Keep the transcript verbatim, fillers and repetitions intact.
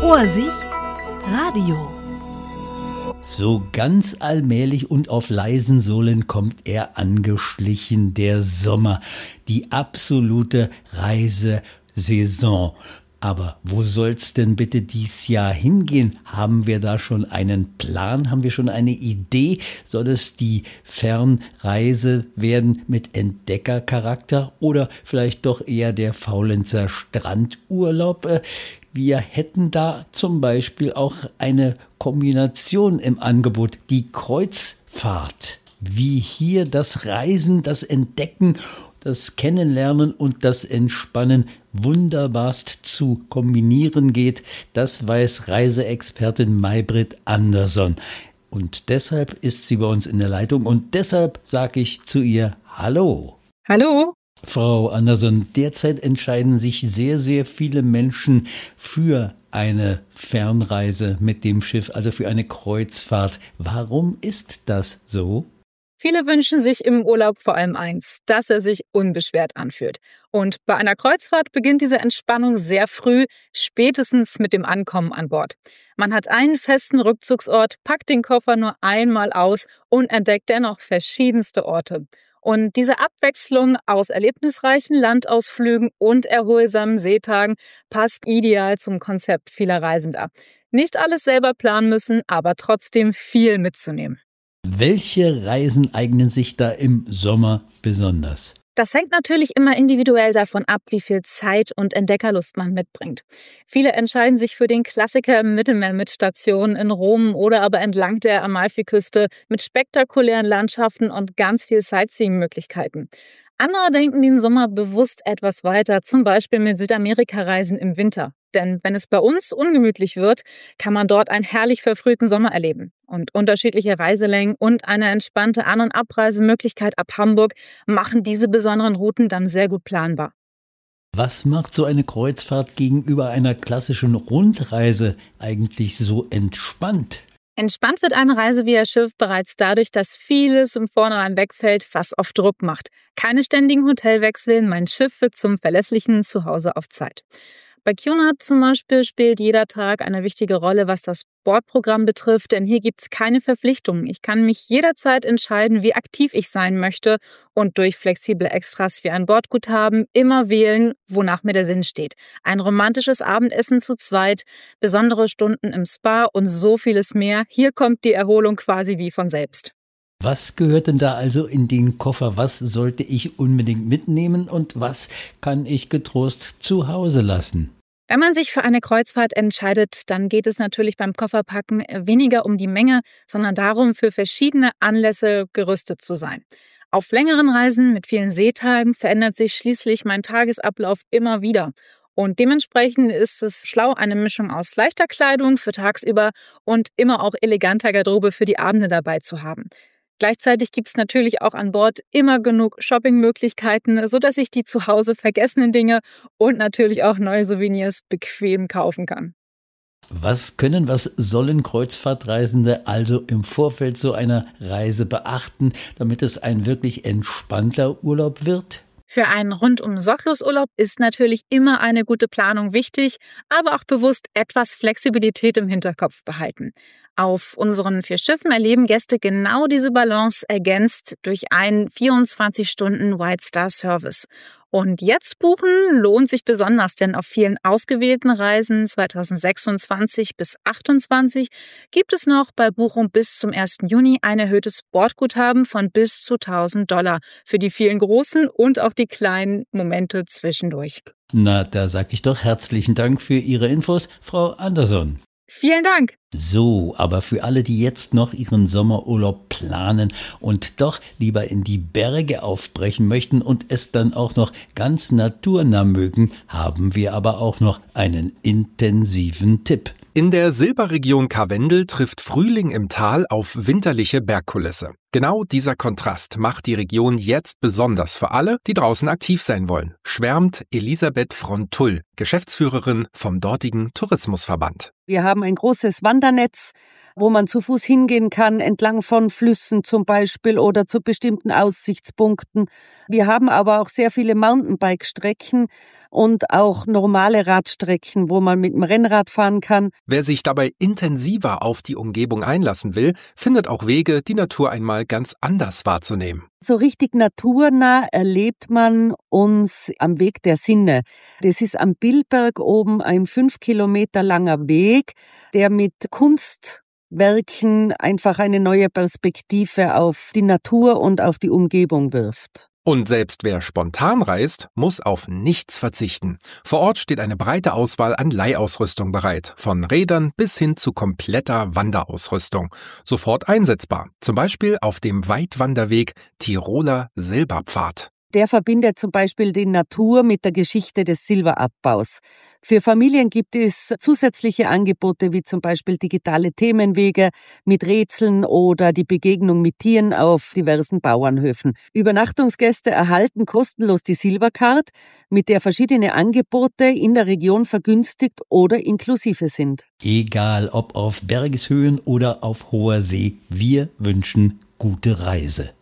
Ohrsicht Radio. So ganz allmählich und auf leisen Sohlen kommt er angeschlichen, der Sommer, die absolute Reisesaison. Aber wo soll's denn bitte dies Jahr hingehen? Haben wir da schon einen Plan? Haben wir schon eine Idee? Soll es die Fernreise werden mit Entdeckercharakter oder vielleicht doch eher der Faulenzer Strandurlaub? Wir hätten da zum Beispiel auch eine Kombination im Angebot, die Kreuzfahrt. Wie hier das Reisen, das Entdecken, das Kennenlernen und das Entspannen wunderbarst zu kombinieren geht, das weiß Reiseexpertin May-Britt Andersson. Und deshalb ist sie bei uns in der Leitung und deshalb sage ich zu ihr Hallo. Hallo. Frau Andersson, derzeit entscheiden sich sehr, sehr viele Menschen für eine Fernreise mit dem Schiff, also für eine Kreuzfahrt. Warum ist das so? Viele wünschen sich im Urlaub vor allem eins, dass er sich unbeschwert anfühlt. Und bei einer Kreuzfahrt beginnt diese Entspannung sehr früh, spätestens mit dem Ankommen an Bord. Man hat einen festen Rückzugsort, packt den Koffer nur einmal aus und entdeckt dennoch verschiedenste Orte. Und diese Abwechslung aus erlebnisreichen Landausflügen und erholsamen Seetagen passt ideal zum Konzept vieler Reisender. Nicht alles selber planen müssen, aber trotzdem viel mitzunehmen. Welche Reisen eignen sich da im Sommer besonders? Das hängt natürlich immer individuell davon ab, wie viel Zeit und Entdeckerlust man mitbringt. Viele entscheiden sich für den Klassiker im Mittelmeer mit Stationen in Rom oder aber entlang der Amalfiküste mit spektakulären Landschaften und ganz viel Sightseeing-Möglichkeiten. Andere denken den Sommer bewusst etwas weiter, zum Beispiel mit Südamerika-Reisen im Winter. Denn wenn es bei uns ungemütlich wird, kann man dort einen herrlich verfrühten Sommer erleben. Und unterschiedliche Reiselängen und eine entspannte An- und Abreisemöglichkeit ab Hamburg machen diese besonderen Routen dann sehr gut planbar. Was macht so eine Kreuzfahrt gegenüber einer klassischen Rundreise eigentlich so entspannt? Entspannt wird eine Reise via Schiff bereits dadurch, dass vieles im Vornherein wegfällt, was oft Druck macht. Keine ständigen Hotelwechsel, mein Schiff wird zum verlässlichen Zuhause auf Zeit. Bei Cunard zum Beispiel spielt jeder Tag eine wichtige Rolle, was das Bordprogramm betrifft, denn hier gibt's keine Verpflichtungen. Ich kann mich jederzeit entscheiden, wie aktiv ich sein möchte und durch flexible Extras wie ein Bordguthaben immer wählen, wonach mir der Sinn steht. Ein romantisches Abendessen zu zweit, besondere Stunden im Spa und so vieles mehr. Hier kommt die Erholung quasi wie von selbst. Was gehört denn da also in den Koffer? Was sollte ich unbedingt mitnehmen und was kann ich getrost zu Hause lassen? Wenn man sich für eine Kreuzfahrt entscheidet, dann geht es natürlich beim Kofferpacken weniger um die Menge, sondern darum, für verschiedene Anlässe gerüstet zu sein. Auf längeren Reisen mit vielen Seetagen verändert sich schließlich mein Tagesablauf immer wieder. Und dementsprechend ist es schlau, eine Mischung aus leichter Kleidung für tagsüber und immer auch eleganter Garderobe für die Abende dabei zu haben. Gleichzeitig gibt es natürlich auch an Bord immer genug Shoppingmöglichkeiten, sodass ich die zu Hause vergessenen Dinge und natürlich auch neue Souvenirs bequem kaufen kann. Was können, was sollen Kreuzfahrtreisende also im Vorfeld so einer Reise beachten, damit es ein wirklich entspannter Urlaub wird? Für einen Rundum-Sorglos-Urlaub ist natürlich immer eine gute Planung wichtig, aber auch bewusst etwas Flexibilität im Hinterkopf behalten. Auf unseren vier Schiffen erleben Gäste genau diese Balance, ergänzt durch einen vierundzwanzig Stunden White Star Service. Und jetzt buchen lohnt sich besonders, denn auf vielen ausgewählten Reisen zweitausendsechsundzwanzig bis achtundzwanzig gibt es noch bei Buchung bis zum ersten Juni ein erhöhtes Bordguthaben von bis zu tausend Dollar für die vielen großen und auch die kleinen Momente zwischendurch. Na, da sag ich doch herzlichen Dank für Ihre Infos, Frau Andersson. Vielen Dank. So, aber für alle, die jetzt noch ihren Sommerurlaub planen und doch lieber in die Berge aufbrechen möchten und es dann auch noch ganz naturnah mögen, haben wir aber auch noch einen intensiven Tipp. In der Silberregion Karwendel trifft Frühling im Tal auf winterliche Bergkulisse. Genau dieser Kontrast macht die Region jetzt besonders für alle, die draußen aktiv sein wollen, schwärmt Elisabeth Frontull, Geschäftsführerin vom dortigen Tourismusverband. Wir haben ein großes Wandernetz, wo man zu Fuß hingehen kann, entlang von Flüssen zum Beispiel oder zu bestimmten Aussichtspunkten. Wir haben aber auch sehr viele Mountainbike-Strecken und auch normale Radstrecken, wo man mit dem Rennrad fahren kann. Wer sich dabei intensiver auf die Umgebung einlassen will, findet auch Wege, die Natur einmal ganz anders wahrzunehmen. So richtig naturnah erlebt man uns am Weg der Sinne. Das ist am Billberg oben ein fünf Kilometer langer Weg, der mit Kunstwerken einfach eine neue Perspektive auf die Natur und auf die Umgebung wirft. Und selbst wer spontan reist, muss auf nichts verzichten. Vor Ort steht eine breite Auswahl an Leihausrüstung bereit, von Rädern bis hin zu kompletter Wanderausrüstung. Sofort einsetzbar, zum Beispiel auf dem Weitwanderweg Tiroler Silberpfad. Der verbindet zum Beispiel die Natur mit der Geschichte des Silberabbaus. Für Familien gibt es zusätzliche Angebote wie zum Beispiel digitale Themenwege mit Rätseln oder die Begegnung mit Tieren auf diversen Bauernhöfen. Übernachtungsgäste erhalten kostenlos die Silbercard, mit der verschiedene Angebote in der Region vergünstigt oder inklusive sind. Egal ob auf Bergeshöhen oder auf hoher See, wir wünschen gute Reise.